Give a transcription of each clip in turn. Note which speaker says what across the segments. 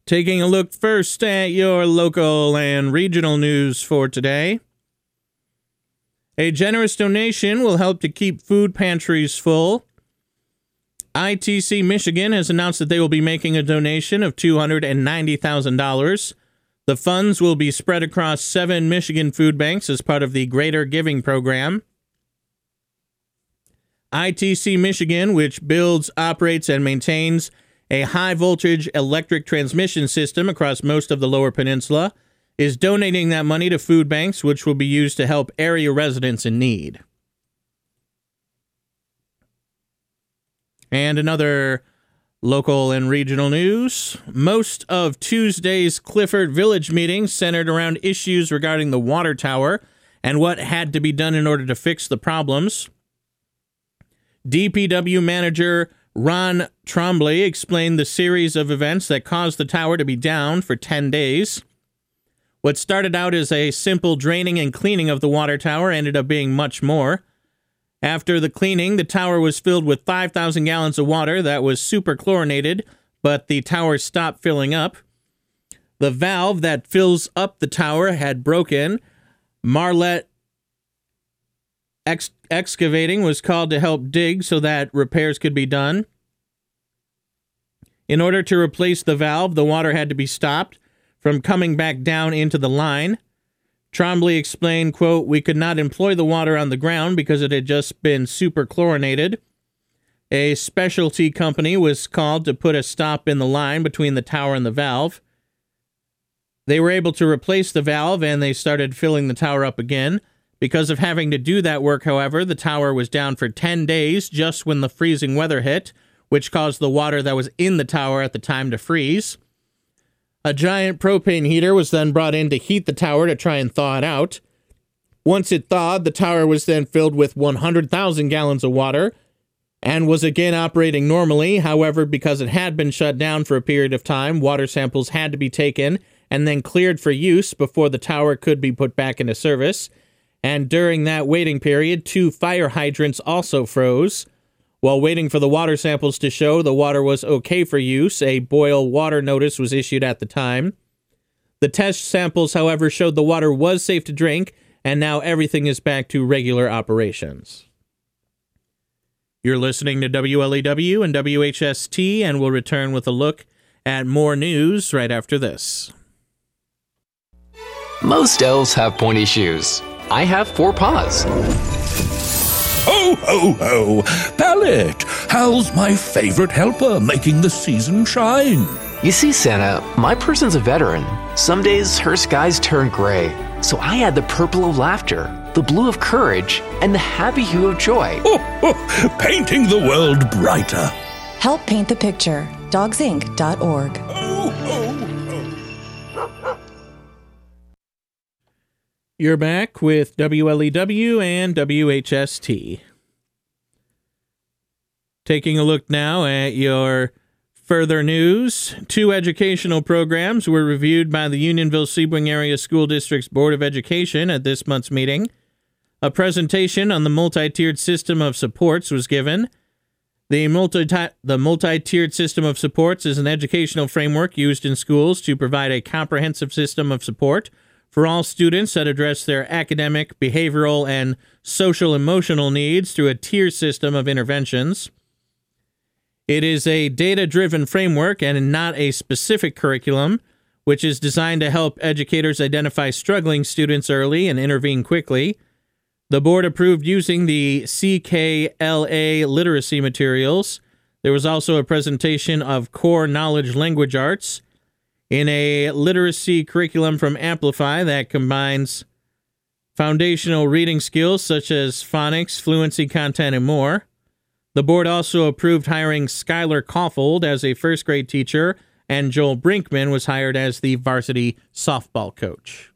Speaker 1: Taking a look first at your local and regional news for today. A generous donation will help to keep food pantries full. ITC Michigan has announced that they will be making a donation of $290,000. The funds will be spread across 7 Michigan food banks as part of the Greater Giving Program. ITC Michigan, which builds, operates, and maintains a high-voltage electric transmission system across most of the Lower Peninsula, is donating that money to food banks, which will be used to help area residents in need. And another local and regional news. Most of Tuesday's Clifford Village meeting centered around issues regarding the water tower and what had to be done in order to fix the problems. DPW manager Ron Trombley explained the series of events that caused the tower to be down for 10 days. What started out as a simple draining and cleaning of the water tower ended up being much more. After the cleaning, the tower was filled with 5,000 gallons of water that was superchlorinated, but the tower stopped filling up. The valve that fills up the tower had broken. Marlette Excavating was called to help dig so that repairs could be done. In order to replace the valve, the water had to be stopped from coming back down into the line. Trombley explained, quote, "We could not employ the water on the ground because it had just been superchlorinated. A specialty company was called to put a stop in the line between the tower and the valve. They were able to replace the valve and they started filling the tower up again. Because of having to do that work, however, the tower was down for 10 days just when the freezing weather hit, which caused the water that was in the tower at the time to freeze. A giant propane heater was then brought in to heat the tower to try and thaw it out. Once it thawed, the tower was then filled with 100,000 gallons of water and was again operating normally. However, because it had been shut down for a period of time, water samples had to be taken and then cleared for use before the tower could be put back into service. And during that waiting period, 2 fire hydrants also froze. While waiting for the water samples to show the water was okay for use, a boil water notice was issued at the time. The test samples, however, showed the water was safe to drink, and now everything is back to regular operations. You're listening to WLEW and WHST, and we'll return with a look at more news right after this.
Speaker 2: Most elves have pointy shoes. I have 4 paws.
Speaker 3: Ho, ho, ho! Pallet! Hal's my favorite helper, making the season shine.
Speaker 2: You see, Santa, my person's a veteran. Some days her skies turn gray. So I add the purple of laughter, the blue of courage, and the happy hue of joy.
Speaker 3: Oh, oh, painting the world brighter.
Speaker 4: Help paint the picture. dogsinc.org.
Speaker 3: Oh, oh.
Speaker 1: You're back with WLEW and WHST. Taking a look now at your further news. 2 educational programs were reviewed by the Unionville-Sebring Area School District's Board of Education at this month's meeting. A presentation on the multi-tiered system of supports was given. The multi-tiered system of supports is an educational framework used in schools to provide a comprehensive system of support for all students that address their academic, behavioral, and social-emotional needs through a tier system of interventions. It is a data-driven framework and not a specific curriculum, which is designed to help educators identify struggling students early and intervene quickly. The board approved using the CKLA literacy materials. There was also a presentation of core knowledge language arts in a literacy curriculum from Amplify that combines foundational reading skills such as phonics, fluency, content, and more. The board also approved hiring Skylar Caulfield as a first-grade teacher, and Joel Brinkman was hired as the varsity softball coach.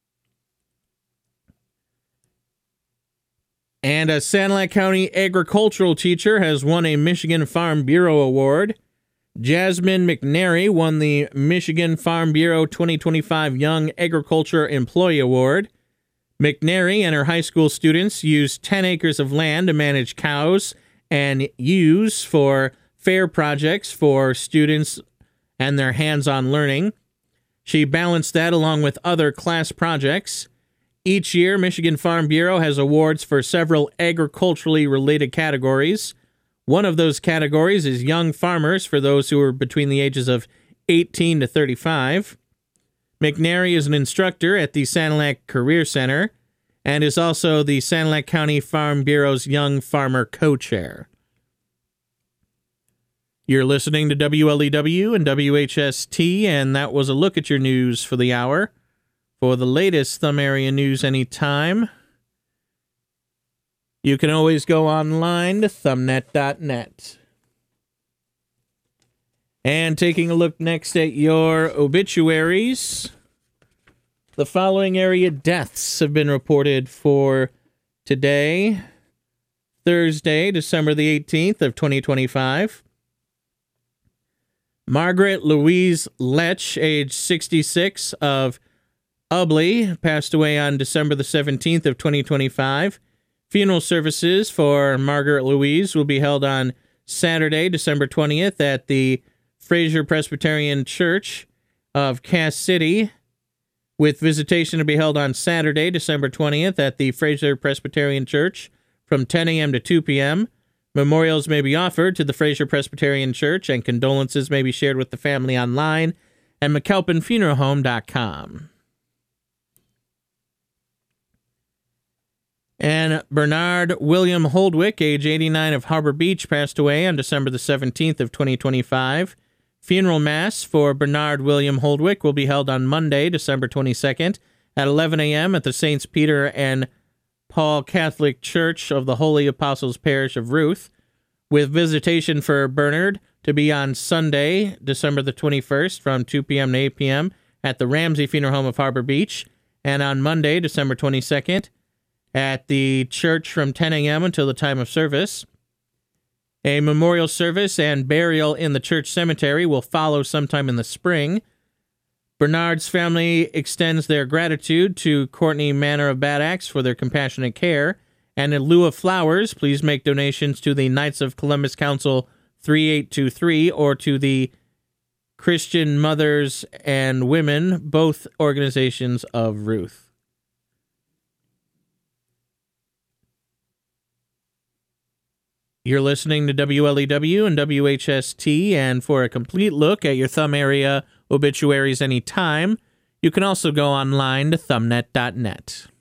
Speaker 1: And a Sanilac County agricultural teacher has won a Michigan Farm Bureau Award. Jasmine McNary won the Michigan Farm Bureau 2025 Young Agriculture Employee Award. McNary and her high school students used 10 acres of land to manage cows and ewes for fair projects for students and their hands-on learning. She balanced that along with other class projects. Each year, Michigan Farm Bureau has awards for several agriculturally related categories. One of those categories is Young Farmers for those who are between the ages of 18 to 35. McNary is an instructor at the Sanilac Career Center and is also the Sanilac County Farm Bureau's Young Farmer Co-Chair. You're listening to WLEW and WHST, and that was a look at your news for the hour. For the latest Thumb Area news anytime, you can always go online to thumbnet.net. And taking a look next at your obituaries, the following area deaths have been reported for today, Thursday, December the 18th of 2025. Margaret Louise Lech, age 66, of Ubley, passed away on December the 17th of 2025. Funeral services for Margaret Louise will be held on Saturday, December 20th at the Fraser Presbyterian Church of Cass City, with visitation to be held on Saturday, December 20th at the Fraser Presbyterian Church from 10 a.m. to 2 p.m. Memorials may be offered to the Fraser Presbyterian Church, and condolences may be shared with the family online at McAlpinFuneralHome.com. And Bernard William Holdwick, age 89, of Harbor Beach, passed away on December the 17th of 2025. Funeral Mass for Bernard William Holdwick will be held on Monday, December 22nd at 11 a.m. at the Saints Peter and Paul Catholic Church of the Holy Apostles Parish of Ruth, with visitation for Bernard to be on Sunday, December the 21st from 2 p.m. to 8 p.m. at the Ramsey Funeral Home of Harbor Beach, and on Monday, December 22nd at the church from 10 a.m. until the time of service. A memorial service and burial in the church cemetery will follow sometime in the spring. Bernard's family extends their gratitude to Courtney Manor of Bad Axe for their compassionate care, and in lieu of flowers, please make donations to the Knights of Columbus Council 3823 or to the Christian Mothers and Women, both organizations of Ruth. You're listening to WLEW and WHST, and for a complete look at your Thumb Area obituaries anytime, you can also go online to thumbnet.net.